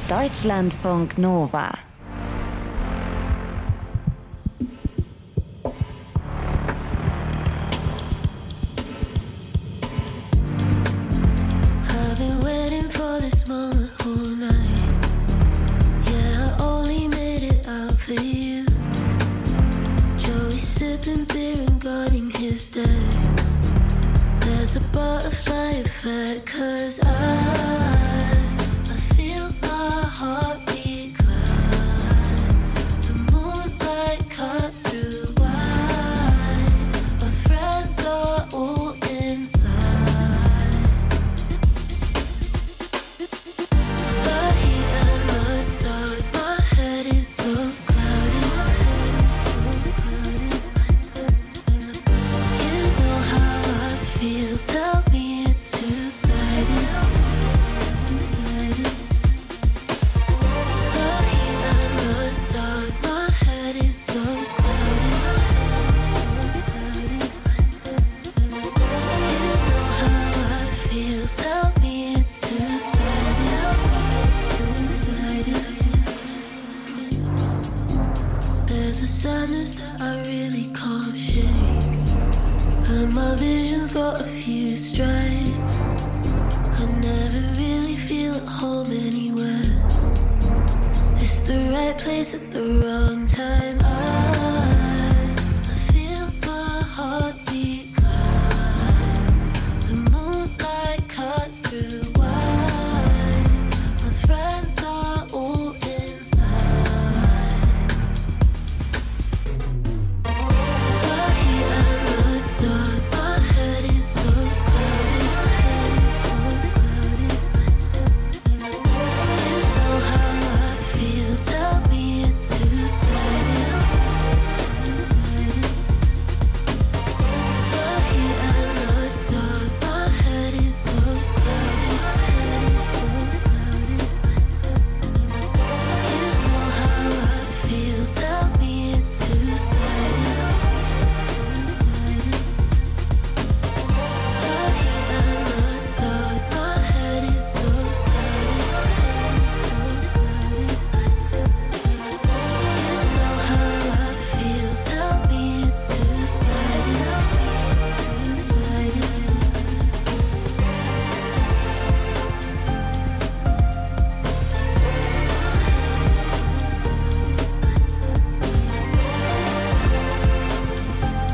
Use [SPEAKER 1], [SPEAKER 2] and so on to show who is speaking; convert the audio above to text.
[SPEAKER 1] Deutschlandfunk Nova.
[SPEAKER 2] I've been waiting for this moment all night. Yeah, I only made it out for you. Joey sipping beer and guarding his decks. There's a butterfly effect, 'cause I feel my heartbeat climb. The moonlight cuts through white. My friends are all inside. The heat and the dark, my head is so cloudy. You know how I feel, tell me it's two-sided. The heat and the dark, my head is so cloudy. You know how I feel, tell me it's two-sided. There's a sadness that I really can't shake, and my vision's got a few stripes. I never really feel at home anywhere. It's the right place at the wrong time.